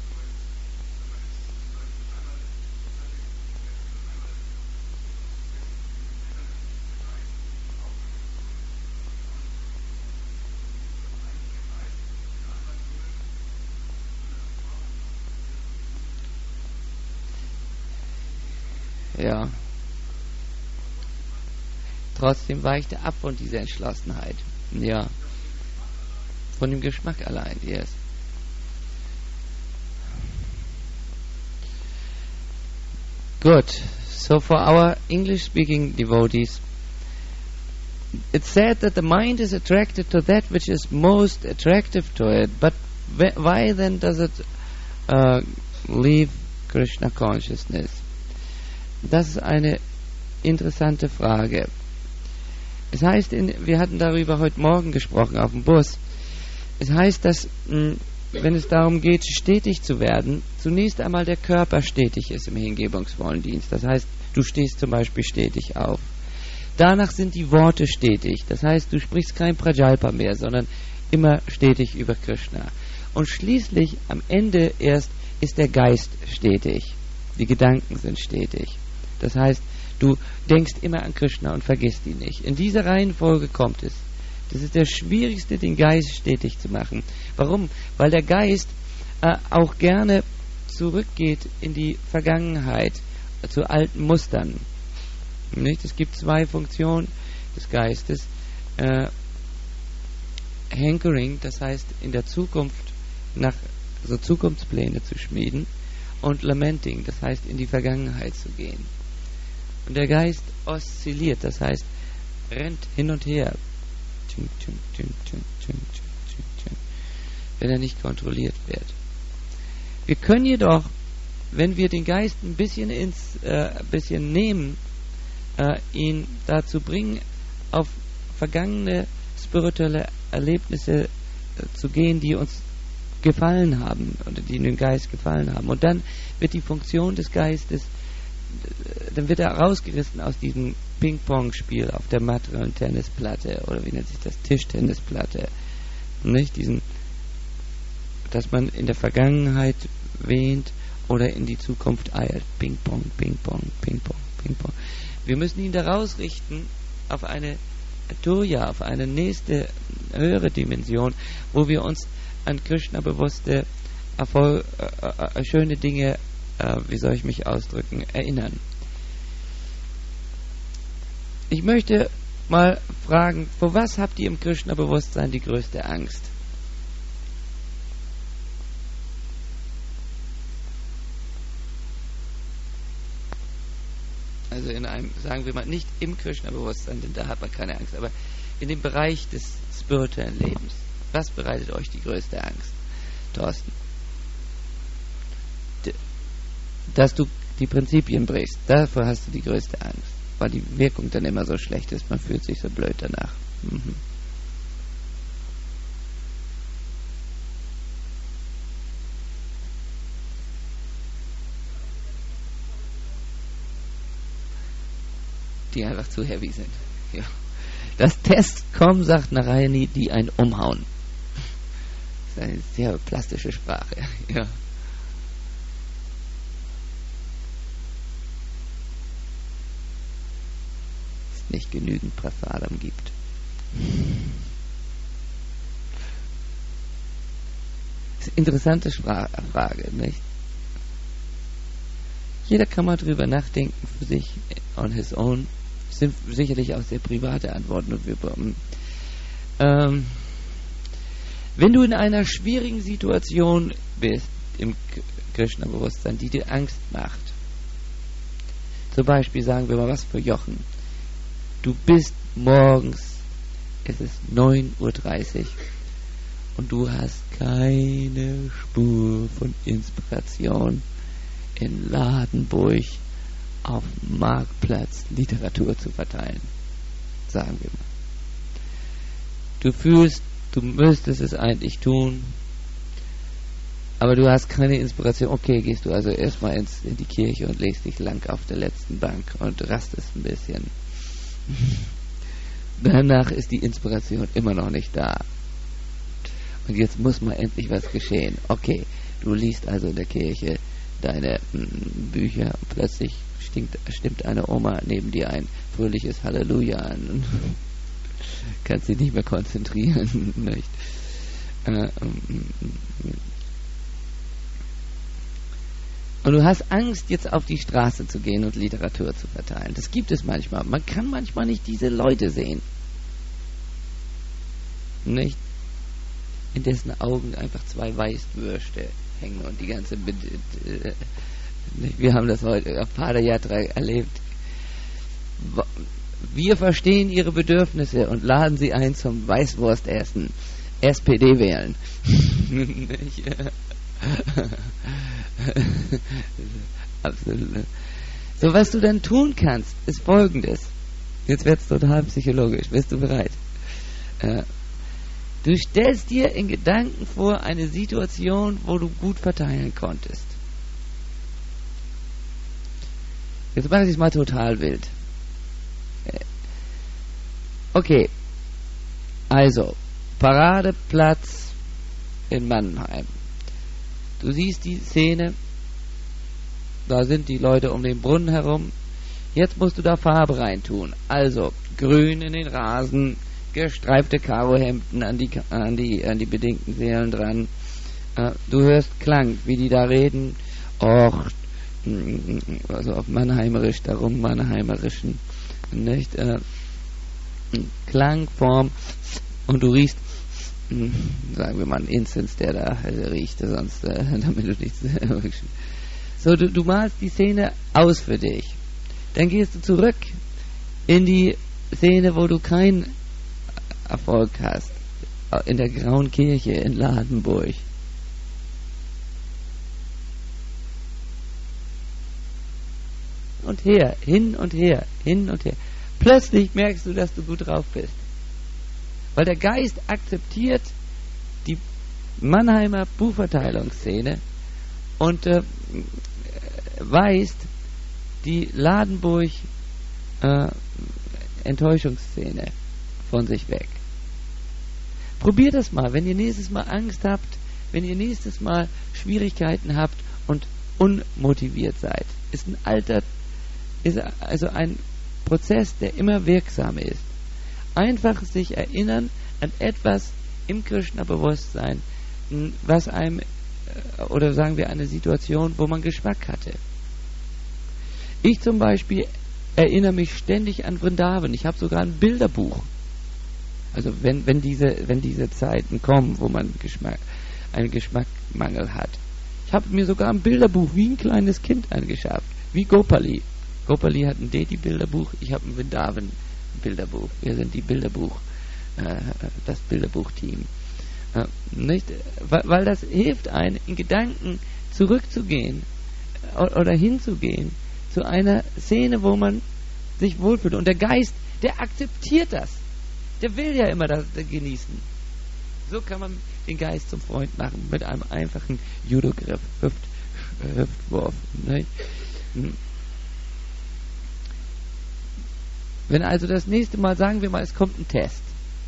Ja. Trotzdem weicht er ab von dieser Entschlossenheit. Ja. Von dem Geschmack allein, yes. Good. So for our English-speaking devotees, it's said that the mind is attracted to that which is most attractive to it, but wh- why then does it uh, leave Krishna consciousness? Das ist eine interessante Frage. Es heißt, in, wir hatten darüber heute Morgen gesprochen auf dem Bus, es heißt, dass mh, wenn es darum geht, stetig zu werden, zunächst einmal der Körper stetig ist im hingebungsvollen Dienst. Das heißt, du stehst zum Beispiel stetig auf. Danach sind die Worte stetig. Das heißt, du sprichst kein Prajalpa mehr, sondern immer stetig über Krishna. Und schließlich, am Ende erst, ist der Geist stetig. Die Gedanken sind stetig. Das heißt, du denkst immer an Krishna und vergisst ihn nicht. In dieser Reihenfolge kommt es. Das ist der Schwierigste, den Geist stetig zu machen. Warum? Weil der Geist äh, auch gerne zurückgeht in die Vergangenheit, äh, zu alten Mustern. Nicht? Es gibt zwei Funktionen. des Geistes, äh, Hankering, das heißt in der Zukunft nach so Zukunftspläne zu schmieden, und Lamenting, das heißt in die Vergangenheit zu gehen. Und der Geist oszilliert, das heißt rennt hin und her, wenn er nicht kontrolliert wird. Wir können jedoch, wenn wir den Geist ein bisschen ins äh, bisschen nehmen, äh, ihn dazu bringen, auf vergangene spirituelle Erlebnisse äh, zu gehen, die uns gefallen haben oder die dem Geist gefallen haben. Und dann wird die Funktion des Geistes, äh, dann wird er rausgerissen aus diesem Ping-Pong-Spiel auf der Matte und Tennisplatte, oder wie nennt sich das, Tischtennisplatte, nicht diesen, dass man in der Vergangenheit wähnt oder in die Zukunft eilt. Ping-Pong, Ping-Pong, Ping-Pong, Ping-Pong. Wir müssen ihn da rausrichten auf eine Turja, auf eine nächste höhere Dimension, wo wir uns an Krishna bewusste, Erfolg, äh, äh, schöne Dinge, äh, wie soll ich mich ausdrücken, erinnern. Ich möchte mal fragen, vor was habt ihr im Krishna-Bewusstsein die größte Angst? Also in einem, sagen wir mal, nicht im Krishna-Bewusstsein, denn da hat man keine Angst, aber in dem Bereich des spirituellen Lebens. Was bereitet euch die größte Angst, Thorsten? D- dass du die Prinzipien brichst, davor hast du die größte Angst, weil die Wirkung dann immer so schlecht ist, man fühlt sich so blöd danach. Mhm. Die einfach zu heavy sind. Ja. Das Testkommen sagt Narayani, die ein umhauen. Das ist eine sehr plastische Sprache. Ja. Es nicht genügend Prasadam gibt. Das ist eine interessante Spra- Frage, nicht? Jeder kann mal drüber nachdenken für sich, on his own. Das sind sicherlich auch sehr private Antworten. Und wir, ähm, wenn du in einer schwierigen Situation bist, im Krishna-Bewusstsein, die dir Angst macht, zum Beispiel sagen wir mal was für Jochen, du bist morgens, es ist neun Uhr dreißig und du hast keine Spur von Inspiration, in Ladenburg auf dem Marktplatz Literatur zu verteilen. Sagen wir mal. Du fühlst, du müsstest es eigentlich tun, aber du hast keine Inspiration. Okay, gehst du also erstmal ins, in die Kirche und legst dich lang auf der letzten Bank und rastest ein bisschen. Danach ist die Inspiration immer noch nicht da. Und jetzt muss mal endlich was geschehen. Okay, du liest also in der Kirche deine m, Bücher, plötzlich stinkt, stimmt eine Oma neben dir ein fröhliches Halleluja an und kannst dich nicht mehr konzentrieren. Nicht? Äh, und du hast Angst, jetzt auf die Straße zu gehen und Literatur zu verteilen. Das gibt es manchmal. Man kann manchmal nicht diese Leute sehen. Nicht? In dessen Augen einfach zwei Weißwürste hängen und die ganze Be- äh, wir haben das heute auf Padayatra erlebt. Wir verstehen ihre Bedürfnisse und laden sie ein zum Weißwurstessen. S P D wählen. Absolut. So, was du dann tun kannst, ist Folgendes. Jetzt wird's total psychologisch. Bist du bereit? Äh, Du stellst dir in Gedanken vor eine Situation, wo du gut verteilen konntest. Jetzt mache ich es mal total wild. Okay. Also, Paradeplatz in Mannheim. Du siehst die Szene, da sind die Leute um den Brunnen herum. Jetzt musst du da Farbe reintun. Also, grün in den Rasen, gestreifte Karohemden an die, an die, an die bedingten Seelen dran. Äh, du hörst Klang, wie die da reden. Och, also auf Mannheimerisch, darum Mannheimerischen, nicht? Äh, Klang, Form und du riechst, sagen wir mal, einen Instance, der da äh, riecht, sonst, äh, damit du nichts. So, du, du malst die Szene aus für dich. Dann gehst du zurück in die Szene, wo du keinen Erfolg hast. In der Grauen Kirche in Ladenburg. Und her, hin und her, hin und her. Plötzlich merkst du, dass du gut drauf bist. Weil der Geist akzeptiert die Mannheimer Buchverteilungsszene und äh, weist die Ladenburg äh, Enttäuschungsszene von sich weg. Probiert das mal, wenn ihr nächstes Mal Angst habt, wenn ihr nächstes Mal Schwierigkeiten habt und unmotiviert seid. Ist ein alter, ist also ein Prozess, der immer wirksam ist. Einfach sich erinnern an etwas im Krishna-Bewusstsein, was einem, oder sagen wir eine Situation, wo man Geschmack hatte. Ich zum Beispiel erinnere mich ständig an Vrindavan. Ich habe sogar ein Bilderbuch. Also wenn, wenn, diese, wenn diese Zeiten kommen, wo man Geschmack, einen Geschmackmangel hat. Ich habe mir sogar ein Bilderbuch wie ein kleines Kind angeschafft. Wie Gopali. Gopali hat ein Dedi-Bilderbuch, ich habe ein Vrindavan-Bilderbuch. Wir sind die Bilderbuch, äh, das Bilderbuch-Team. Äh, nicht? Weil, weil das hilft einem, in Gedanken zurückzugehen äh, oder hinzugehen zu einer Szene, wo man sich wohlfühlt. Und der Geist, der akzeptiert das. Der will ja immer das, das genießen. So kann man den Geist zum Freund machen, mit einem einfachen Judo-Griff, Hüft, Hüftwurf. Ne? Wenn also das nächste Mal, sagen wir mal, es kommt ein Test.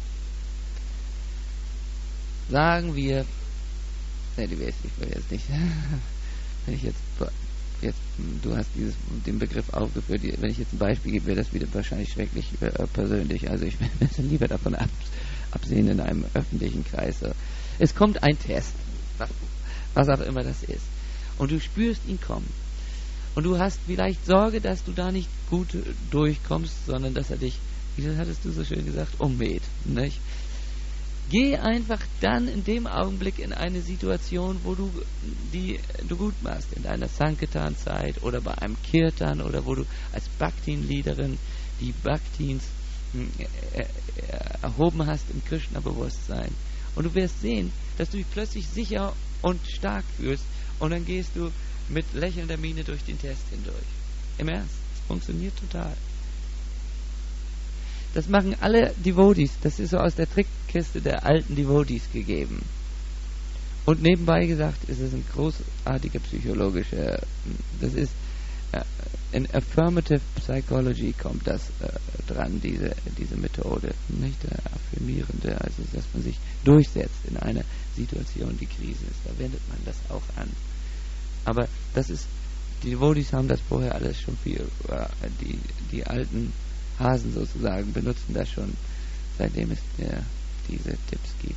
Sagen wir, ne, du weißt, ich will jetzt nicht, wenn ich jetzt, jetzt du hast dieses, den Begriff aufgeführt, wenn ich jetzt ein Beispiel gebe, wäre das wieder wahrscheinlich schrecklich äh, persönlich. Also ich werde lieber davon ab, absehen in einem öffentlichen Kreis. Es kommt ein Test, was, was auch immer das ist. Und du spürst ihn kommen. Und du hast vielleicht Sorge, dass du da nicht gut durchkommst, sondern dass er dich, wie hattest du so schön gesagt, ummäht. Nicht? Geh einfach dann in dem Augenblick in eine Situation, wo du die du gut machst, in deiner Sankirtan-Zeit oder bei einem Kirtan oder wo du als Bhaktin-Liederin die Bhaktins äh, äh, erhoben hast im Krishna-Bewusstsein. Und du wirst sehen, dass du dich plötzlich sicher und stark fühlst und dann gehst du mit lächelnder Miene durch den Test hindurch. Im Ernst, es funktioniert total. Das machen alle Devotees, das ist so aus der Trickkiste der alten Devotees gegeben. Und nebenbei gesagt, ist es ein großartiger psychologischer, das ist äh, in Affirmative Psychology kommt das äh, dran, diese, diese Methode, nicht der affirmierende, also dass man sich durchsetzt in einer Situation, die Krise ist, da wendet man das auch an. Aber das ist, die Devotees haben das vorher alles schon viel, äh, die, die alten Hasen sozusagen benutzen das schon, seitdem es der, diese Tipps gibt.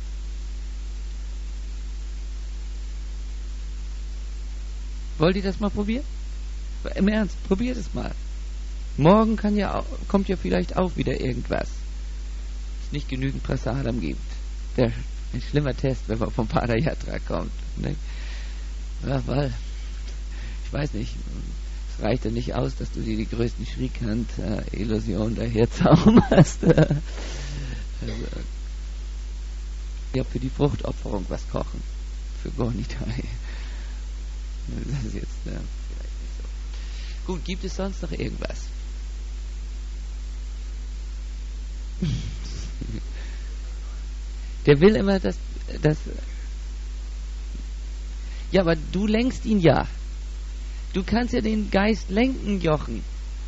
Wollt ihr das mal probieren? Im Ernst, probiert es mal. Morgen kann ja, kommt ja vielleicht auch wieder irgendwas. Es nicht genügend Prasadam gibt. Der, ein schlimmer Test, wenn man vom Padayatra kommt. Ne? Ja, weil, ich weiß nicht, es reicht ja nicht aus, dass du dir die größten Shrikant-Illusionen äh, daher zauberst. also, ja, für die Fruchtopferung was kochen. Für Gornitai. Das ist jetzt äh, vielleicht nicht so. Gut, gibt es sonst noch irgendwas? Der will immer, dass, dass ja, aber du lenkst ihn ja. Du kannst ja den Geist lenken, Jochen.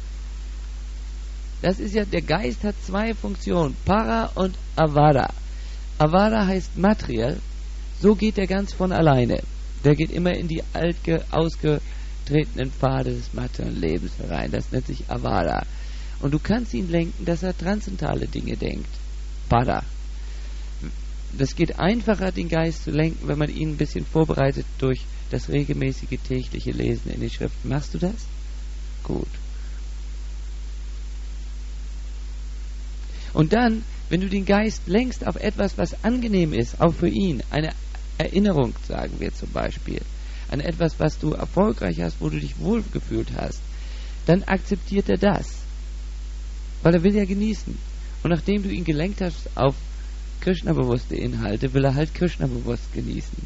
Das ist ja, der Geist hat zwei Funktionen, Para und Avara. Avara heißt materiell, so geht er ganz von alleine. Der geht immer in die altge, ausgetretenen Pfade des materiellen Lebens herein. Das nennt sich Avara. Und du kannst ihn lenken, dass er transzendentale Dinge denkt. Para. Das geht einfacher, den Geist zu lenken, wenn man ihn ein bisschen vorbereitet durch das regelmäßige tägliche Lesen in den Schriften. Machst du das? Gut. Und dann, wenn du den Geist lenkst auf etwas, was angenehm ist, auch für ihn, eine Erinnerung, sagen wir zum Beispiel, an etwas, was du erfolgreich hast, wo du dich wohlgefühlt hast, dann akzeptiert er das. Weil er will ja genießen. Und nachdem du ihn gelenkt hast auf Krishna-bewusste Inhalte, will er halt Krishna-bewusst genießen.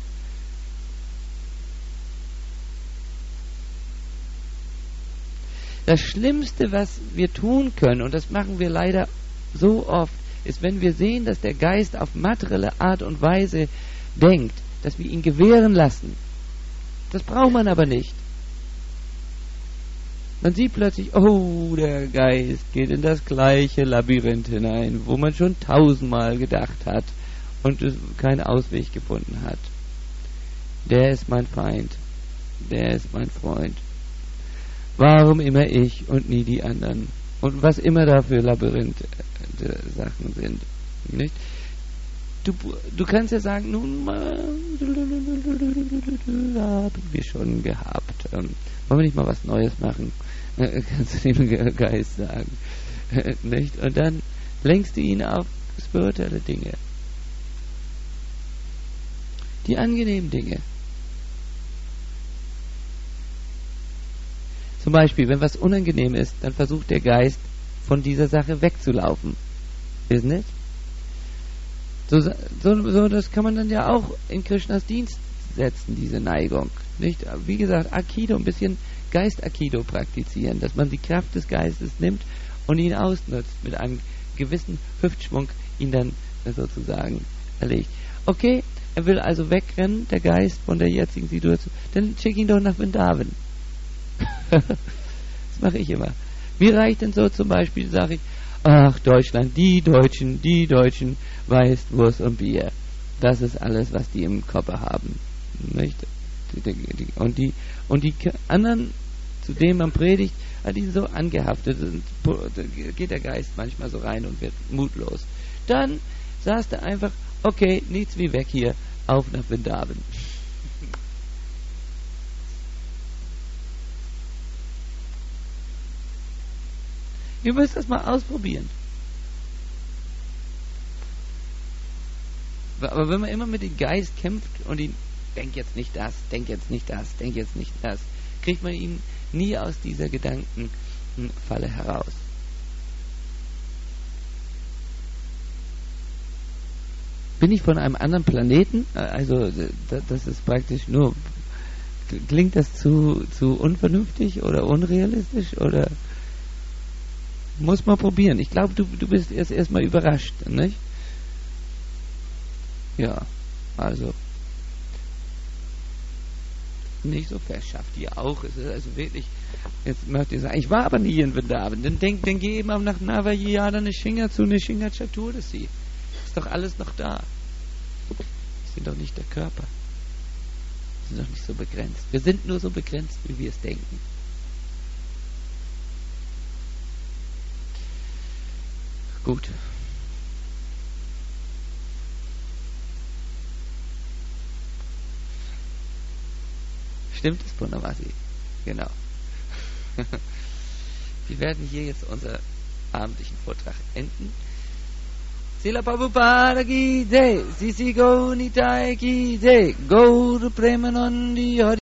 Das Schlimmste, was wir tun können, und das machen wir leider so oft, ist, wenn wir sehen, dass der Geist auf materielle Art und Weise denkt, dass wir ihn gewähren lassen. Das braucht man aber nicht. Man sieht plötzlich, oh, der Geist geht in das gleiche Labyrinth hinein, wo man schon tausendmal gedacht hat und es keinen Ausweg gefunden hat. Der ist mein Feind. Der ist mein Freund. Warum immer ich und nie die anderen? Und was immer da für Labyrinth-Sachen sind. Nicht? Du, du kannst ja sagen, nun mal, haben wir schon gehabt. Ähm, wollen wir nicht mal was Neues machen? Äh, kannst du dem Geist sagen. Äh, nicht? Und dann lenkst du ihn auf spirituelle Dinge. Die angenehmen Dinge. Zum Beispiel, wenn was unangenehm ist, dann versucht der Geist, von dieser Sache wegzulaufen. Ist nicht? So, so, so, das kann man dann ja auch in Krishnas Dienst setzen, diese Neigung. Nicht? Wie gesagt, Aikido, ein bisschen Geist-Aikido praktizieren, dass man die Kraft des Geistes nimmt und ihn ausnutzt, mit einem gewissen Hüftschwung ihn dann sozusagen erlegt. Okay, er will also wegrennen, der Geist, von der jetzigen Situation, dann schick ihn doch nach Vrindavan. Das mache ich immer. Mir reicht denn so zum Beispiel, sage ich, ach Deutschland, die Deutschen, die Deutschen, Weiß, Wurst und Bier. Das ist alles, was die im Kopf haben. Nicht? Und die, und die anderen, zu denen man predigt, die sind so angehaftet, da geht der Geist manchmal so rein und wird mutlos. Dann sagst du einfach, okay, nichts wie weg hier, auf nach Vrindavan. Ihr müsst das mal ausprobieren. Aber wenn man immer mit dem Geist kämpft und ihn, denk jetzt nicht das, denk jetzt nicht das, denk jetzt nicht das, kriegt man ihn nie aus dieser Gedankenfalle heraus. Bin ich von einem anderen Planeten? Also das ist praktisch nur, klingt das zu, zu unvernünftig oder unrealistisch oder... Muss man probieren. Ich glaube, du, du bist erst erstmal überrascht, nicht? Ja, also nicht so fest, schafft ihr auch. Es ist also wirklich, jetzt möchte ich sagen, ich war aber nie in Vrindavan. Dann denk, dann geh eben nach Navayana Nishinga zu Nishinga Chaturdasi. Ist doch alles noch da. Wir sind doch nicht der Körper. Wir sind doch nicht so begrenzt. Wir sind nur so begrenzt, wie wir es denken. Gut. Stimmt es, Purnamasi? Genau. Wir werden hier jetzt unseren abendlichen Vortrag enden. Srila Prabhupada ki jai, Sisi Gaur Nitai ki jai, Gaur Premanandi Hari.